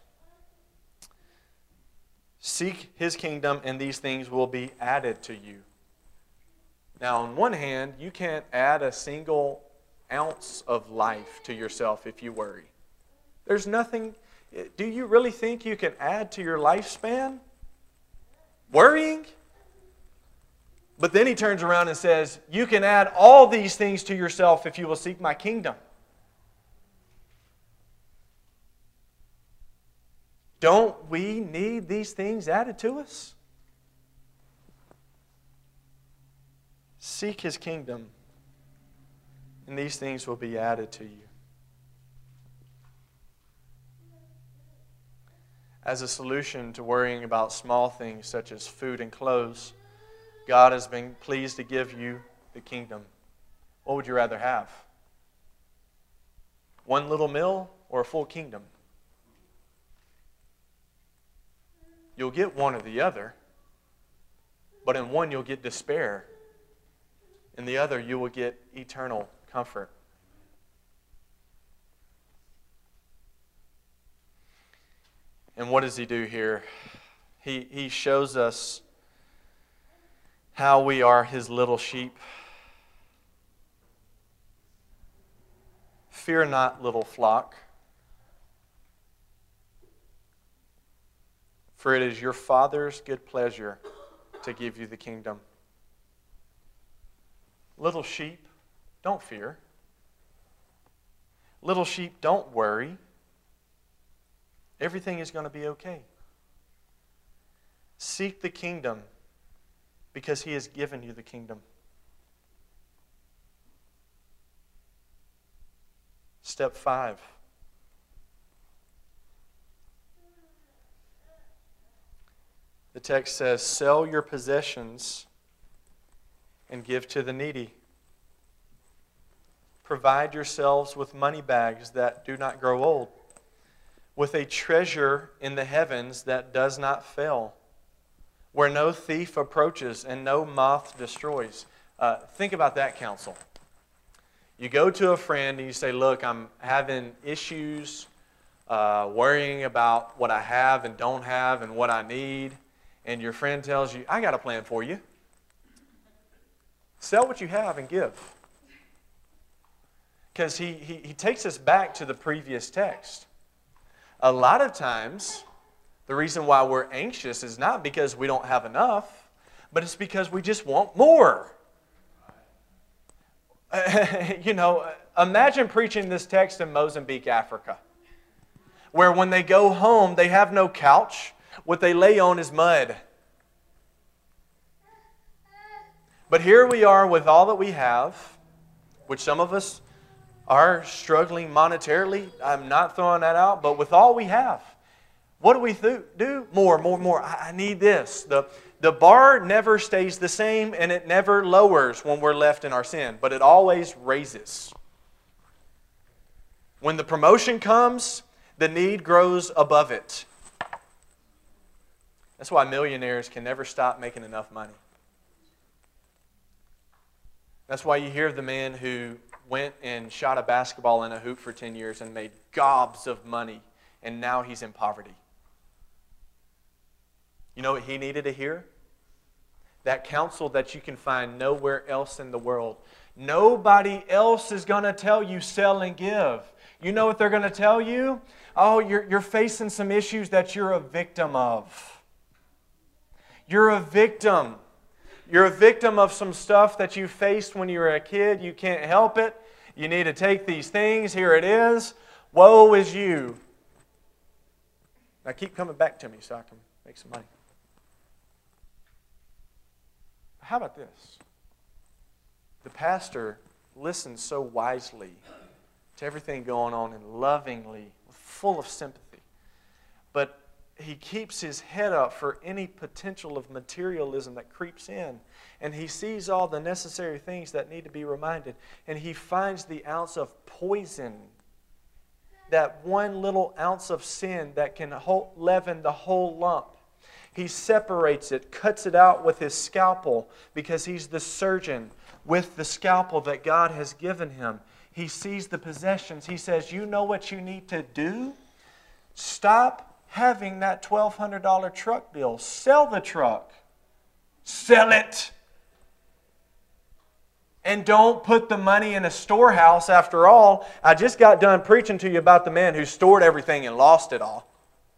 [SPEAKER 3] Seek His kingdom and these things will be added to you. Now, on one hand, you can't add a single ounce of life to yourself if you worry. There's nothing. Do you really think you can add to your lifespan? Worrying? But then He turns around and says, you can add all these things to yourself if you will seek my kingdom. Don't we need these things added to us? Seek His kingdom, and these things will be added to you. As a solution to worrying about small things such as food and clothes, God has been pleased to give you the kingdom. What would you rather have? One little meal or a full kingdom? You'll get one or the other, but in one you'll get despair. In the other you will get eternal comfort. And what does He do here? He, he shows us how we are His little sheep. Fear not, little flock, for it is your Father's good pleasure to give you the kingdom. Little sheep, don't fear. Little sheep, don't worry. Everything is going to be okay. Seek the kingdom because He has given you the kingdom. Step five. The text says, sell your possessions and give to the needy. Provide yourselves with money bags that do not grow old, with a treasure in the heavens that does not fail, where no thief approaches and no moth destroys. Uh, think about that, counsel. You go to a friend and you say, look, I'm having issues, uh, worrying about what I have and don't have and what I need. And your friend tells you, I got a plan for you. Sell what you have and give. Because he, he, he takes us back to the previous text. A lot of times, the reason why we're anxious is not because we don't have enough, but it's because we just want more. You know, imagine preaching this text in Mozambique, Africa, where when they go home, they have no couch. What they lay on is mud. But here we are with all that we have, which some of us are struggling monetarily. I'm not throwing that out, but with all we have, what do we th- do? More, more, more. I, I need this. The, the bar never stays the same, and it never lowers when we're left in our sin, but it always raises. When the promotion comes, the need grows above it. That's why millionaires can never stop making enough money. That's why you hear of the man who went and shot a basketball in a hoop for ten years and made gobs of money, and now he's in poverty. You know what he needed to hear? That counsel that you can find nowhere else in the world. Nobody else is going to tell you sell and give. You know what they're going to tell you? Oh, you're, you're facing some issues that you're a victim of. You're a victim. You're a victim of some stuff that you faced when you were a kid. You can't help it. You need to take these things. Here it is. Woe is you. Now keep coming back to me so I can make some money. How about this? The pastor listens so wisely to everything going on and lovingly, full of sympathy. But he keeps his head up for any potential of materialism that creeps in. And he sees all the necessary things that need to be reminded. And he finds the ounce of poison, that one little ounce of sin that can leaven the whole lump. He separates it, cuts it out with his scalpel because he's the surgeon with the scalpel that God has given him. He sees the possessions. He says, you know what you need to do? Stop having that twelve hundred dollars truck bill. Sell the truck. Sell it. And don't put the money in a storehouse. After all, I just got done preaching to you about the man who stored everything and lost it all.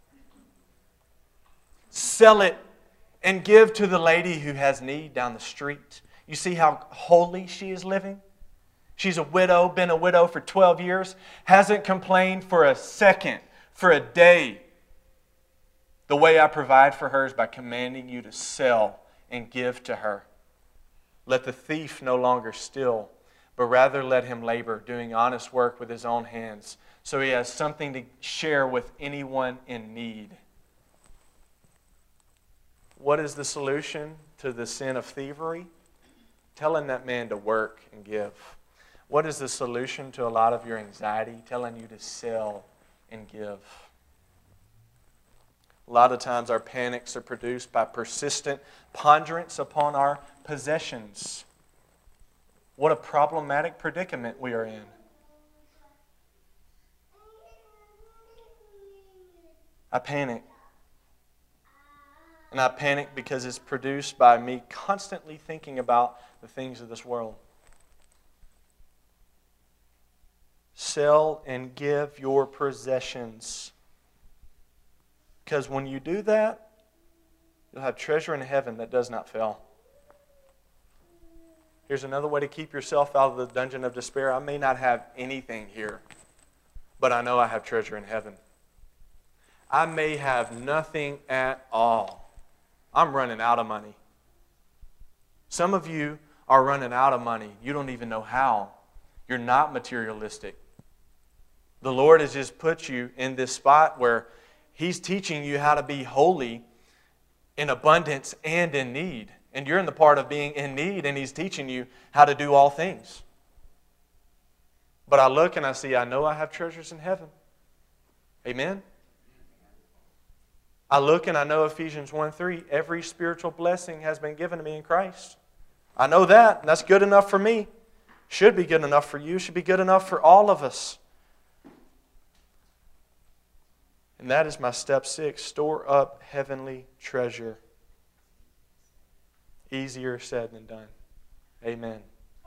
[SPEAKER 3] Sell it and give to the lady who has need down the street. You see how holy she is living? She's a widow, been a widow for twelve years, hasn't complained for a second, for a day. The way I provide for her is by commanding you to sell and give to her. Let the thief no longer steal, but rather let him labor, doing honest work with his own hands, so he has something to share with anyone in need. What is the solution to the sin of thievery? Telling that man to work and give. What is the solution to a lot of your anxiety? Telling you to sell and give. A lot of times our panics are produced by persistent ponderance upon our possessions. What a problematic predicament we are in. I panic. And I panic because it's produced by me constantly thinking about the things of this world. Sell and give your possessions. Because when you do that, you'll have treasure in heaven that does not fail. Here's another way to keep yourself out of the dungeon of despair. I may not have anything here, but I know I have treasure in heaven. I may have nothing at all. I'm running out of money. Some of you are running out of money. You don't even know how. You're not materialistic. The Lord has just put you in this spot where He's teaching you how to be holy in abundance and in need. And you're in the part of being in need, and He's teaching you how to do all things. But I look and I see, I know I have treasures in heaven. Amen? I look and I know Ephesians one three, every spiritual blessing has been given to me in Christ. I know that, and that's good enough for me. Should be good enough for you, should be good enough for all of us. And that is my step six, store up heavenly treasure. Easier said than done. Amen.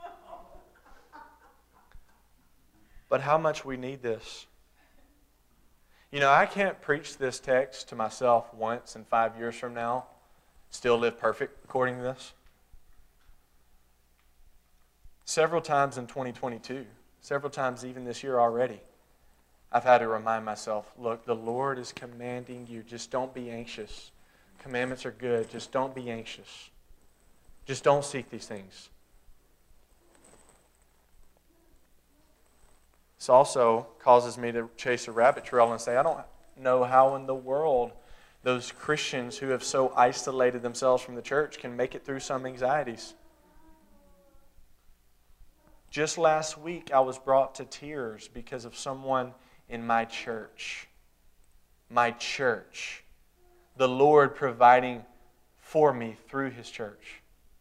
[SPEAKER 3] But how much we need this. You know, I can't preach this text to myself once and five years from now, still live perfect according to this. Several times in twenty twenty-two, several times even this year already, I've had to remind myself, look, the Lord is commanding you, just don't be anxious. Commandments are good, just don't be anxious. Just don't seek these things. This also causes me to chase a rabbit trail and say, I don't know how in the world those Christians who have so isolated themselves from the church can make it through some anxieties. Just last week, I was brought to tears because of someone in my church. My church. The Lord providing for me through His church.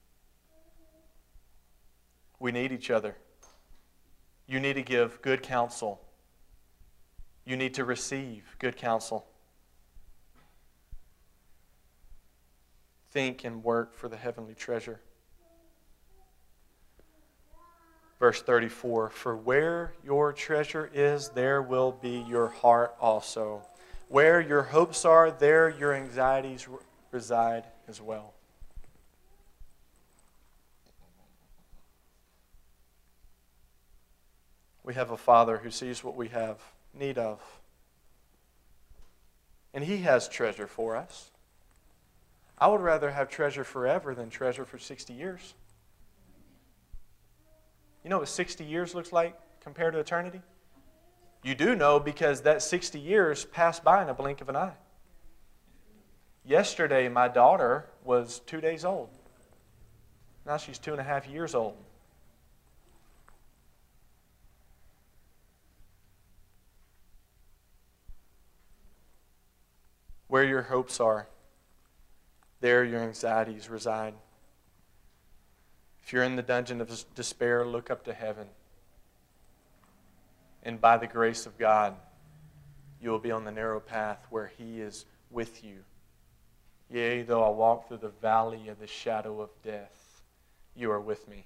[SPEAKER 3] We need each other. You need to give good counsel. You need to receive good counsel. Think and work for the heavenly treasure. Verse thirty-four, for where your treasure is, there will be your heart also. Where your hopes are, there your anxieties reside as well. We have a Father who sees what we have need of. And He has treasure for us. I would rather have treasure forever than treasure for sixty years. You know what sixty years looks like compared to eternity? You do know because that sixty years passed by in a blink of an eye. Yesterday, my daughter was two days old. Now she's two and a half years old. Where your hopes are, there your anxieties reside. If you're in the dungeon of despair, look up to heaven. And by the grace of God, you will be on the narrow path where He is with you. Yea, though I walk through the valley of the shadow of death, you are with me.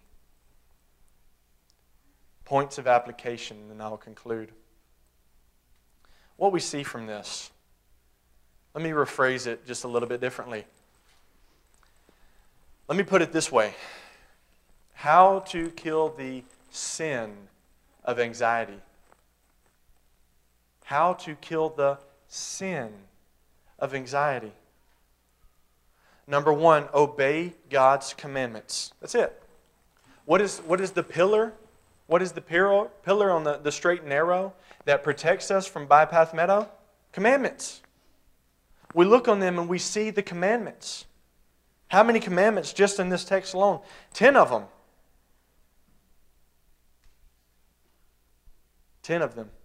[SPEAKER 3] Points of application, and I'll conclude. What we see from this, let me rephrase it just a little bit differently. Let me put it this way. How to kill the sin of anxiety. How to kill the sin of anxiety. Number one, obey God's commandments. That's it. What is, what is the pillar? What is the pillar, pillar on the, the straight and narrow that protects us from bypath meadow? Commandments. We look on them and we see the commandments. How many commandments just in this text alone? Ten of them. Ten of them.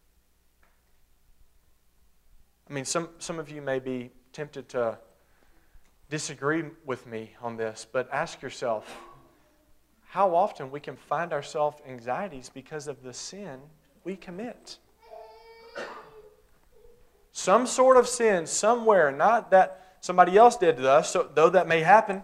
[SPEAKER 3] I mean, some, some of you may be tempted to disagree with me on this, but ask yourself how often we can find ourselves anxieties because of the sin we commit. Some sort of sin somewhere, not that somebody else did to us, so, though that may happen.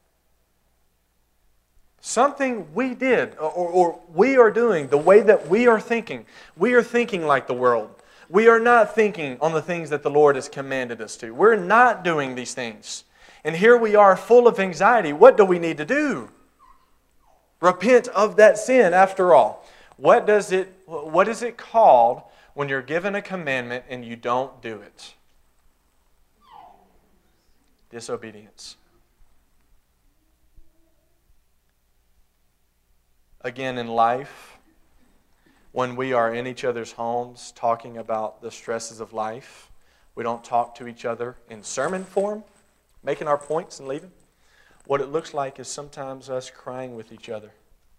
[SPEAKER 3] Something we did, or, or we are doing, the way that we are thinking. We are thinking like the world. We are not thinking on the things that the Lord has commanded us to. We're not doing these things. And here we are full of anxiety. What do we need to do? Repent of that sin after all. What does it, what is it called when you're given a commandment and you don't do it? Disobedience. Again, in life, when we are in each other's homes talking about the stresses of life, we don't talk to each other in sermon form, making our points and leaving. What it looks like is sometimes us crying with each other.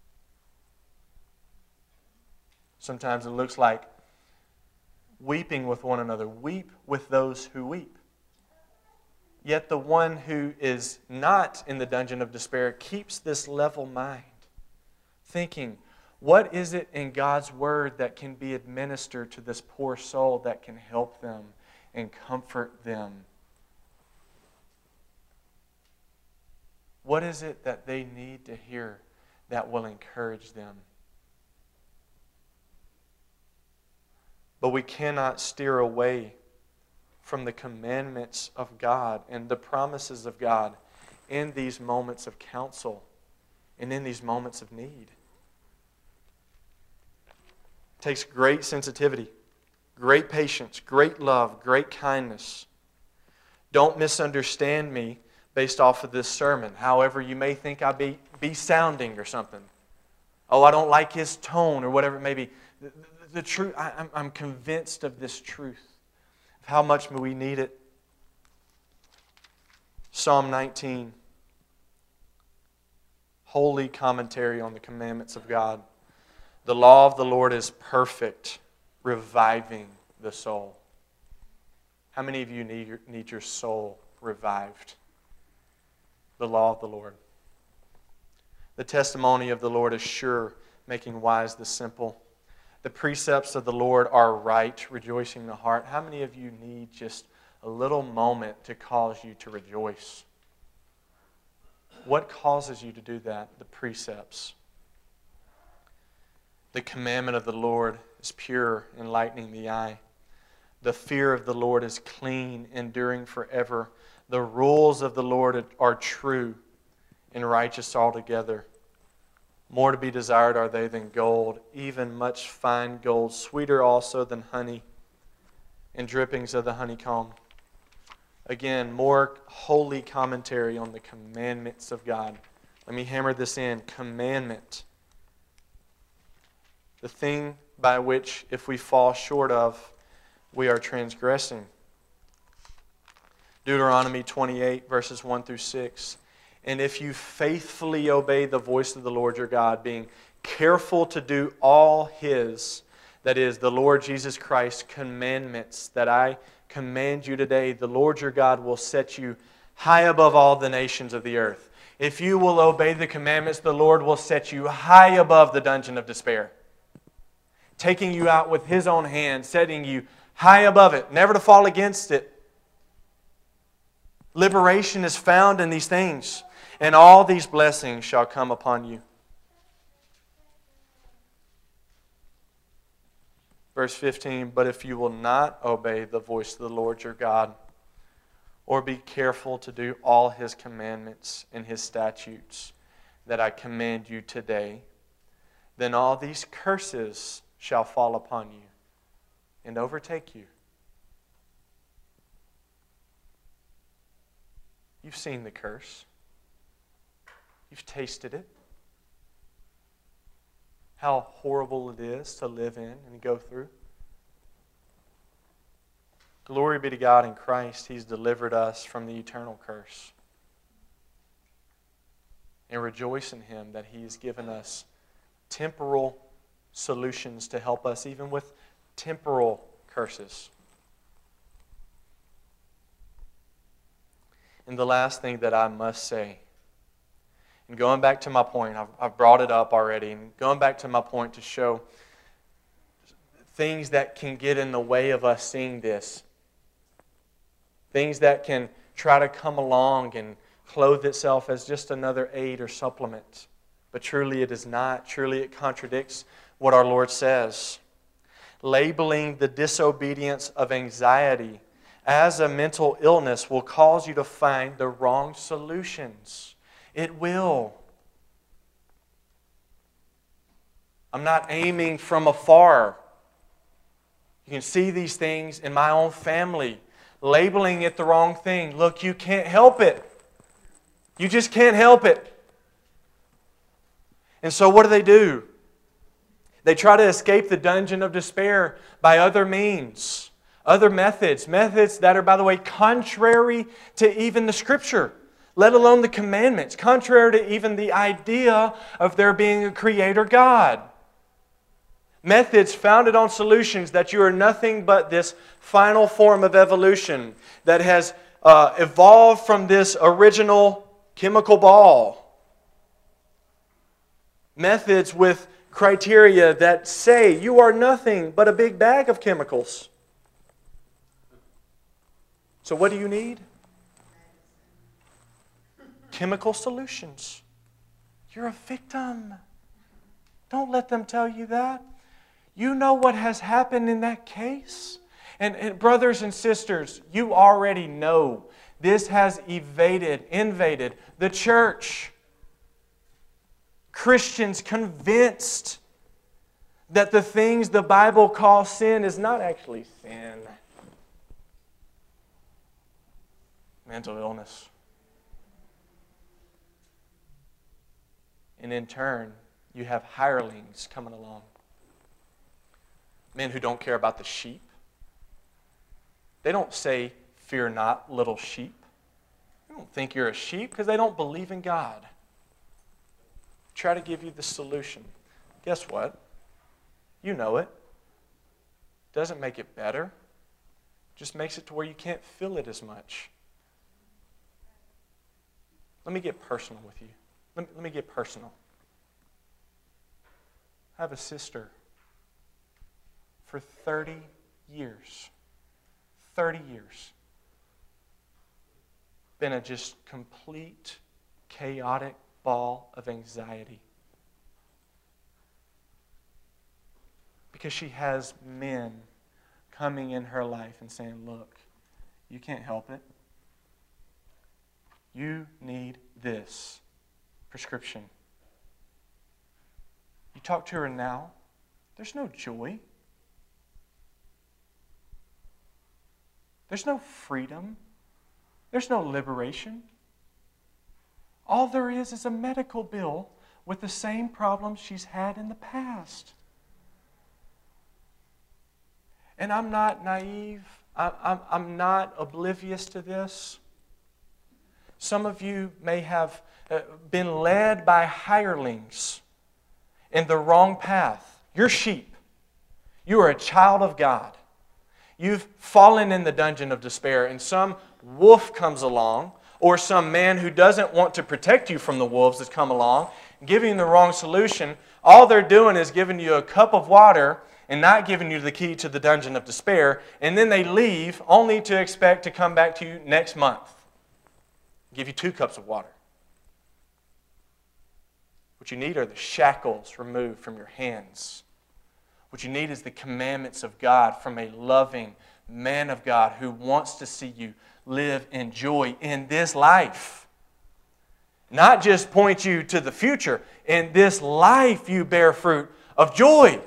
[SPEAKER 3] Sometimes it looks like weeping with one another. Weep with those who weep. Yet the one who is not in the dungeon of despair keeps this level mind, thinking, what is it in God's Word that can be administered to this poor soul that can help them and comfort them? What is it that they need to hear that will encourage them? But we cannot steer away from the commandments of God and the promises of God in these moments of counsel and in these moments of need. It takes great sensitivity, great patience, great love, great kindness. Don't misunderstand me based off of this sermon. However, you may think I be, be sounding or something. Oh, I don't like his tone or whatever it may be. The, the, the truth, I, I'm, I'm convinced of this truth, of how much we need it. Psalm nineteen. Holy commentary on the commandments of God. The law of the Lord is perfect, reviving the soul. How many of you need your, need your soul revived? The law of the Lord. The testimony of the Lord is sure, making wise the simple. The precepts of the Lord are right, rejoicing the heart. How many of you need just a little moment to cause you to rejoice? What causes you to do that? The precepts. The commandment of the Lord is pure, enlightening the eye. The fear of the Lord is clean, enduring forever. The rules of the Lord are true and righteous altogether. More to be desired are they than gold, even much fine gold, sweeter also than honey and drippings of the honeycomb. Again, more holy commentary on the commandments of God. Let me hammer this in. Commandment. The thing by which, if we fall short of, we are transgressing. Deuteronomy twenty-eight, verses one through six. And if you faithfully obey the voice of the Lord your God, being careful to do all His, that is, the Lord Jesus Christ's commandments that I command you today, the Lord your God will set you high above all the nations of the earth. If you will obey the commandments, the Lord will set you high above the dungeon of despair, taking you out with His own hand, setting you high above it, never to fall against it. Liberation is found in these things, and all these blessings shall come upon you. Verse fifteen, but if you will not obey the voice of the Lord your God, or be careful to do all His commandments and His statutes that I command you today, then all these curses shall fall upon you and overtake you. You've seen the curse. You've tasted it. How horrible it is to live in and go through. Glory be to God in Christ. He's delivered us from the eternal curse. And rejoice in Him that He has given us temporal solutions to help us even with temporal curses. And the last thing that I must say, and going back to my point, I've, I've brought it up already, and going back to my point to show things that can get in the way of us seeing this. Things that can try to come along and clothe itself as just another aid or supplement. But truly it is not. Truly it contradicts what our Lord says. Labeling the disobedience of anxiety as a mental illness will cause you to find the wrong solutions. It will. I'm not aiming from afar. You can see these things in my own family. Labeling it the wrong thing. Look, you can't help it. You just can't help it. And so what do they do? They try to escape the dungeon of despair by other means, other methods, methods that are, by the way, contrary to even the Scripture, let alone the commandments, contrary to even the idea of there being a Creator God. Methods founded on solutions that you are nothing but this final form of evolution that has uh, evolved from this original chemical ball. Methods with criteria that say you are nothing but a big bag of chemicals. So what do you need? Chemical solutions. You're a victim. Don't let them tell you that. You know what has happened in that case. And, and brothers and sisters, you already know this has evaded, invaded the church. Christians convinced that the things the Bible calls sin is not actually sin. Mental illness. And in turn, you have hirelings coming along. Men who don't care about the sheep. They don't say, "Fear not, little sheep." They don't think you're a sheep because they don't believe in God. Try to give you the solution. Guess what? You know it. Doesn't make it better. Just makes it to where you can't feel it as much. Let me get personal with you. Let me, let me get personal. I have a sister for thirty years. thirty years. Been a just complete, chaotic ball of anxiety. Because she has men coming in her life and saying, "Look, you can't help it. You need this prescription." You talk to her now, there's no joy. There's no freedom. There's no liberation. All there is is a medical bill with the same problems she's had in the past. And I'm not naive. I, I'm, I'm not oblivious to this. Some of you may have uh, been led by hirelings in the wrong path. You're sheep. You are a child of God. You've fallen in the dungeon of despair, and some wolf comes along, or some man who doesn't want to protect you from the wolves has come along, giving you the wrong solution. All they're doing is giving you a cup of water and not giving you the key to the dungeon of despair, and then they leave only to expect to come back to you next month. Give you two cups of water. What you need are the shackles removed from your hands. What you need is the commandments of God from a loving man of God who wants to see you live in joy in this life. Not just point you to the future. In this life you bear fruit of joy.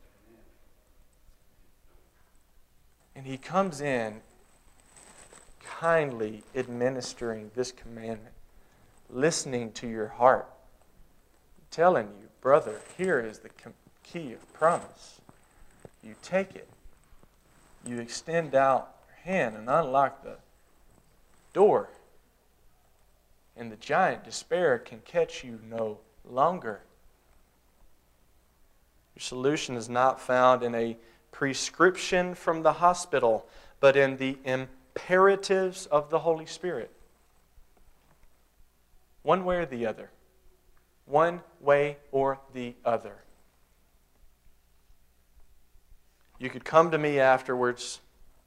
[SPEAKER 3] And He comes in kindly administering this commandment, listening to your heart, telling you, brother, here is the key of promise. You take it. You extend out your hand and unlock the door. And the giant despair can catch you no longer. Your solution is not found in a prescription from the hospital, but in the imperatives of the Holy Spirit. One way or the other. One way or the other. You could come to me afterwards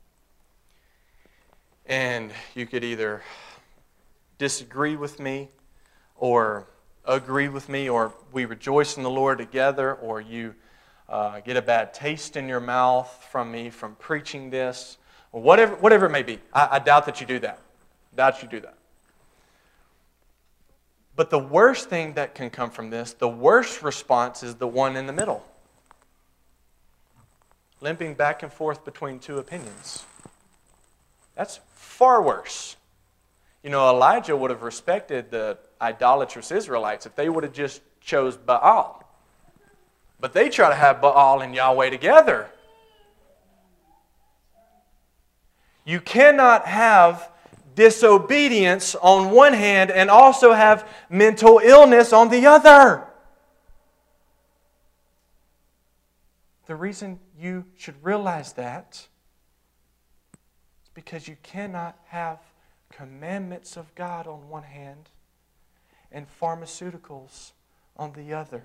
[SPEAKER 3] and you could either disagree with me or agree with me, or we rejoice in the Lord together, or you uh, get a bad taste in your mouth from me from preaching this, or whatever, whatever it may be. I, I doubt that you do that. Doubt you do that. But the worst thing that can come from this, the worst response is the one in the middle. Limping back and forth between two opinions. That's far worse. You know, Elijah would have respected the idolatrous Israelites if they would have just chose Baal. But they try to have Baal and Yahweh together. You cannot have disobedience on one hand and also have mental illness on the other. The reason you should realize that is because you cannot have commandments of God on one hand and pharmaceuticals on the other.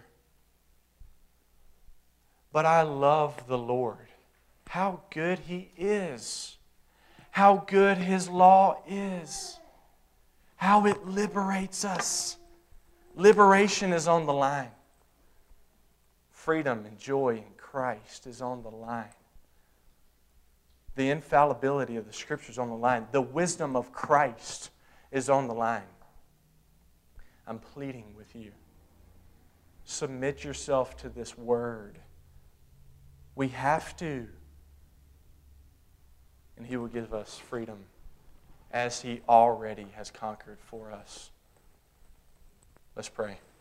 [SPEAKER 3] But I love the Lord. How good He is. How good His law is. How it liberates us. Liberation is on the line. Freedom and joy in Christ is on the line. The infallibility of the Scriptures is on the line. The wisdom of Christ is on the line. I'm pleading with you. Submit yourself to this Word. We have to. And He will give us freedom as He already has conquered for us. Let's pray.